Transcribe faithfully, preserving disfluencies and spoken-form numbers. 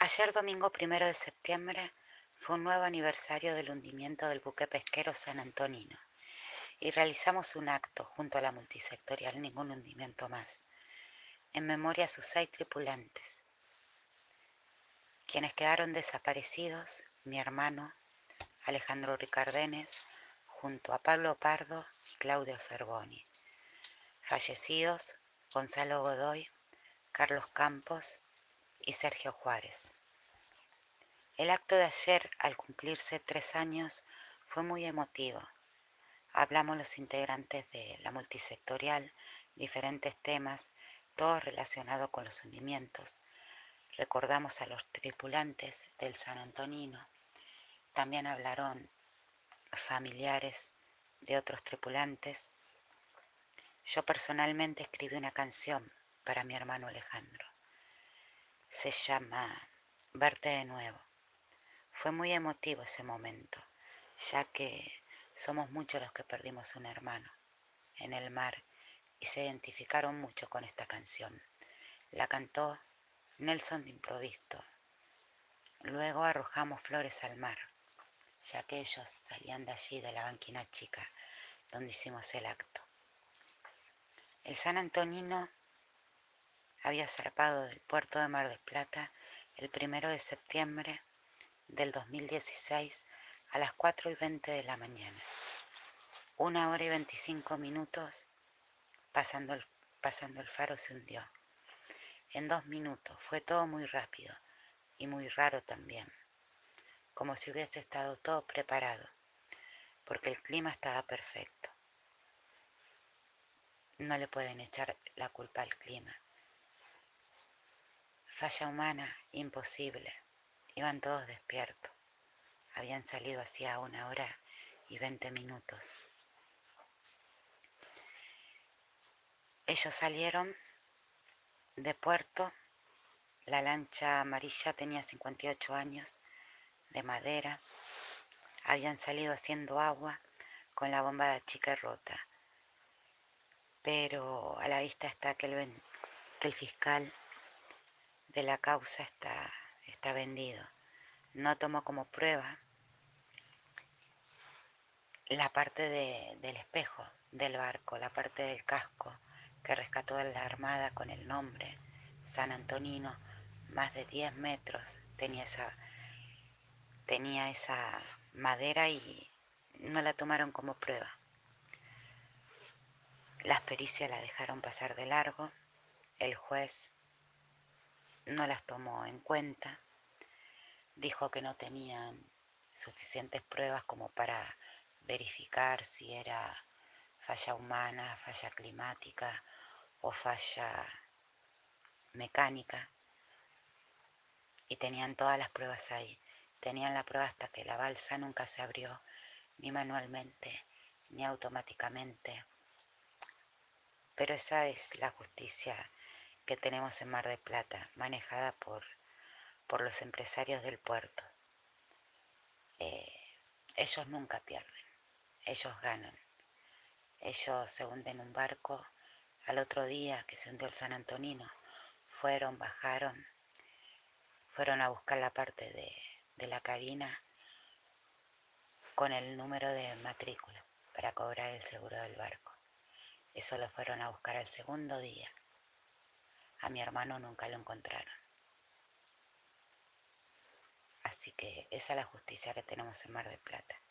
Ayer domingo primero de septiembre fue un nuevo aniversario del hundimiento del buque pesquero San Antonino y realizamos un acto junto a la multisectorial Ningún Hundimiento Más, en memoria a sus seis tripulantes, quienes quedaron desaparecidos: mi hermano Alejandro Ricardenes, junto a Pablo Pardo y Claudio Cervoni; fallecidos Gonzalo Godoy, Carlos Campos y Sergio Juárez. El acto de ayer, al cumplirse tres años, fue muy emotivo. Hablamos los integrantes de la multisectorial, diferentes temas, todo relacionado con los hundimientos. Recordamos a los tripulantes del San Antonino. También hablaron familiares de otros tripulantes. Yo personalmente escribí una canción para mi hermano Alejandro. Se llama Verte de Nuevo. Fue muy emotivo ese momento, ya que somos muchos los que perdimos un hermano en el mar y se identificaron mucho con esta canción. La cantó Nelson de Improvisto. Luego arrojamos flores al mar, ya que ellos salían de allí, de la banquina chica, donde hicimos el acto. El San Antonino había zarpado del puerto de Mar del Plata el primero de septiembre del dos mil dieciséis a las cuatro y veinte de la mañana. Una hora y veinticinco minutos pasando el, pasando el faro se hundió. En dos minutos. Fue todo muy rápido y muy raro también, como si hubiese estado todo preparado, porque el clima estaba perfecto. No le pueden echar la culpa al clima. Falla humana, imposible. Iban todos despiertos. Habían salido hacía una hora y veinte minutos. Ellos salieron de puerto. La lancha amarilla tenía cincuenta y ocho años, de madera. Habían salido haciendo agua con la bomba de chica rota. Pero a la vista está que el, que el fiscal de la causa está, está vendido. No tomó como prueba la parte de, del espejo del barco, la parte del casco que rescató la Armada con el nombre San Antonino. Más de diez metros tenía esa, tenía esa madera y no la tomaron como prueba. Las pericias la dejaron pasar de largo. El juez no las tomó en cuenta. Dijo que no tenían suficientes pruebas como para verificar si era falla humana, falla climática o falla mecánica. Y tenían todas las pruebas ahí. Tenían la prueba hasta que la balsa nunca se abrió, ni manualmente, ni automáticamente. Pero esa es la justicia que tenemos en Mar del Plata, manejada por, por los empresarios del puerto. Eh, ellos nunca pierden, ellos ganan. Ellos se hunden un barco. Al otro día que se hundió el San Antonino, fueron, bajaron, fueron a buscar la parte de, de la cabina con el número de matrícula para cobrar el seguro del barco. Eso lo fueron a buscar al segundo día. A mi hermano nunca lo encontraron. Así que esa es la justicia que tenemos en Mar del Plata.